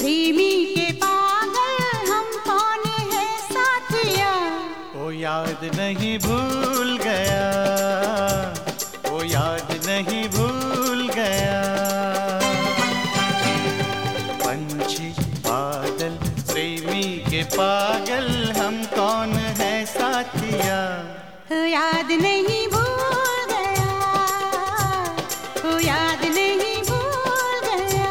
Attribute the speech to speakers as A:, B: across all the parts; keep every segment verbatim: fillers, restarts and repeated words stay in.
A: प्रेमी के पागल हम कौन है साथिया।
B: वो याद नहीं भूल गया, वो याद नहीं भूल गया। पंछी बादल प्रेमी के पागल हम कौन है साथिया।
A: वो याद नहीं भूल गया, वो याद नहीं भूल गया।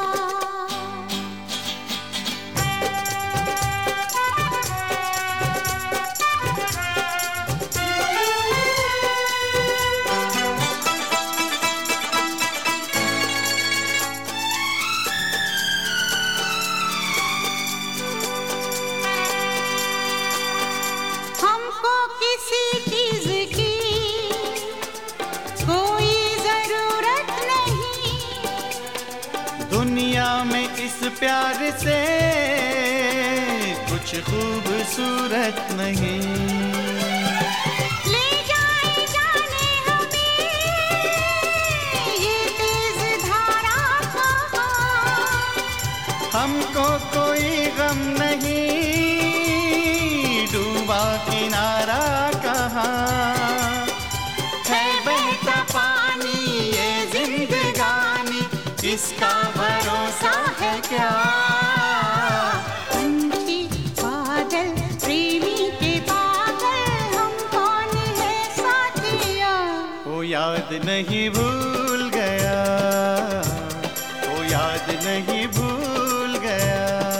A: हमको किसी चीज की कोई जरूरत नहीं,
B: दुनिया में इस प्यार से कुछ खूबसूरत नहीं।
A: ले जाए जाने हमें ये तेज धारा कहाँ।
B: हमको कोई गम नहीं, डूबा किनारा कहाँ।
A: है बहता पानी ये जिंदगानी,
B: इसका भरोसा है क्या।
A: पंछी बादल प्रेमी के पागल हम कौन है साथिया।
B: वो याद नहीं भूल गया, वो याद नहीं भूल गया।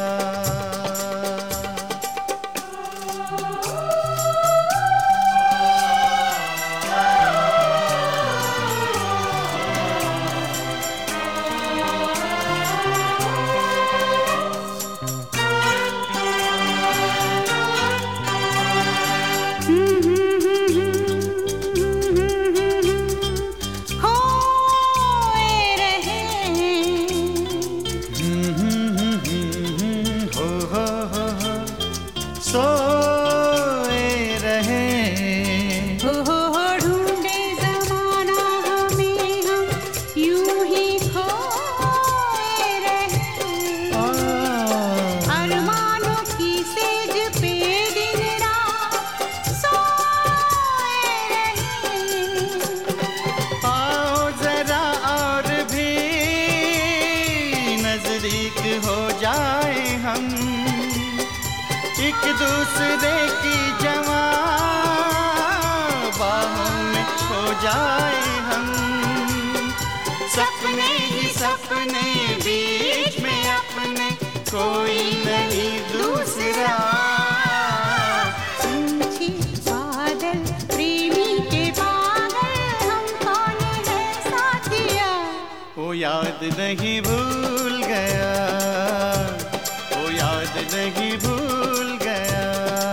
A: खोए रहे
B: हो हो हो हो सोए रहे।
A: हो हो हो ढूंढे जमाना हमें, हम यूं ही खोए रहे। अरमानों की सेज पे दिन रात सोए रहे।
B: आओ जरा और भी नजदीक हो जाए हम, एक दूसरे की जवां बाहों में खो जाए हम। सपने ही सपने बीच में अपने, कोई नहीं दूसरा।
A: पंछी बादल प्रेमी के पागल हम कौन है साथिया।
B: वो याद नहीं भूल गया, वो याद नहीं भूल गया।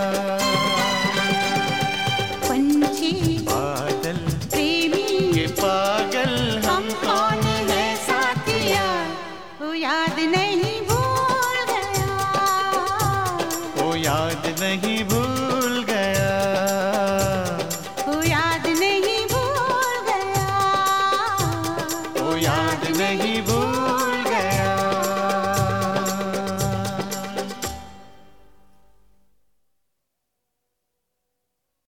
A: पंछी
B: बादल
A: प्रेमी
B: के पागल
A: हम कौन है साथिया। वो याद नहीं भूल गया,
B: वो याद नहीं भूल